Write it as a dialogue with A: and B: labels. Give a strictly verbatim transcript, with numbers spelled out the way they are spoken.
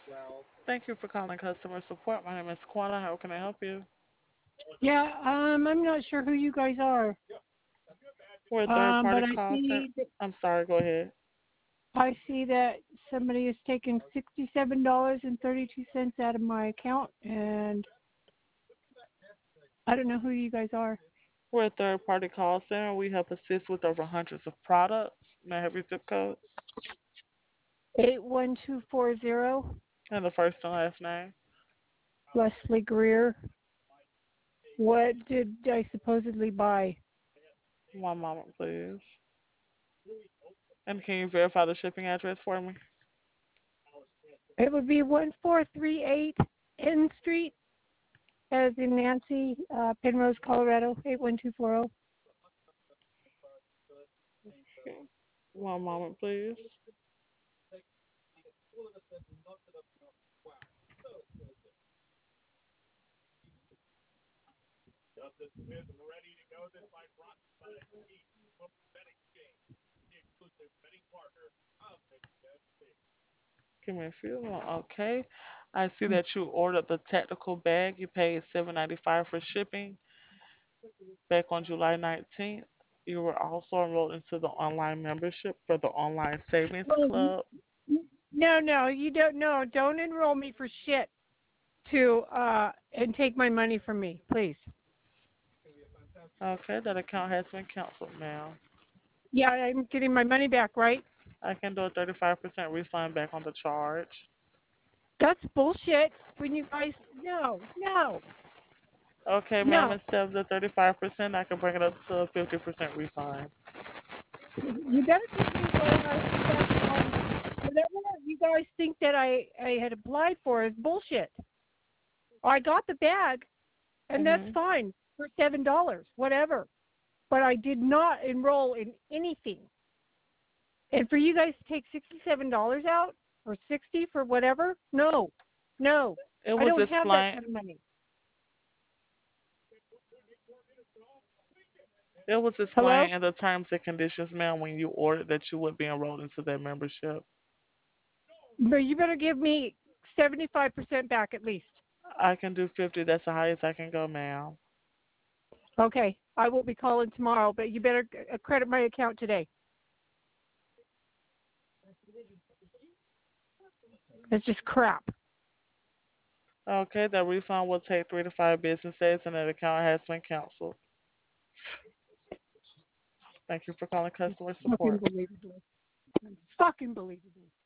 A: Thank you for calling customer support. My name is Quana. How can I help you?
B: Yeah, um, I'm not sure who you guys are,
A: We're a third
B: um,
A: party
B: but I
A: call center.
B: see that
A: I'm sorry, go ahead.
B: I see that somebody has taken sixty-seven dollars and thirty-two cents out of my account, and I don't know who you guys are.
A: We're a third party call center. We help assist with over hundreds of products. May I have your zip code
B: Eight one two four zero,
A: and the first and last name?
B: Leslie Greer. What did I supposedly buy?
A: One moment, please. And can you verify the shipping address for me?
B: It would be one four three eight N Street, as in Nancy, uh, Penrose, Colorado, eight one two four zero.
A: Okay. One moment, please. Give me a few. Okay. I see that you ordered the tactical bag. You paid seven ninety five for shipping back on July nineteenth. You were also enrolled into the online membership for the Online Savings
B: Well,
A: Club.
B: no, no, you don't. No, don't enroll me for shit. To uh and take my money from me, please.
A: Okay, that account has been canceled, ma'am.
B: Yeah, I'm getting my money back, right?
A: I can do a thirty-five percent refund back on the charge.
B: That's bullshit. When you guys no, no,
A: Okay, ma'am,
B: no.
A: instead of the thirty-five percent, I can bring it up to a fifty percent refund.
B: You better give me what I that um whatever you guys think that I I had applied for is bullshit. I got the bag, and that's
A: Mhm.
B: fine for seven dollars, whatever. But I did not enroll in anything. And for you guys to take sixty-seven dollars out or sixty for whatever, no, no,
A: It
B: I
A: was
B: don't have that
A: explained.
B: kind of money.
A: It was
B: Hello?
A: explained in the terms and conditions, ma'am, when you ordered that you would be enrolled into that membership.
B: But you better give me seventy-five percent back at least.
A: I can do fifty. That's the highest I can go, ma'am.
B: Okay, I will be calling tomorrow, but you better uh, credit my account today. It's just crap.
A: Okay, that refund will take three to five business days, and that account has been canceled. Thank you for calling customer
B: Fucking
A: support.
B: believable. Fucking believable.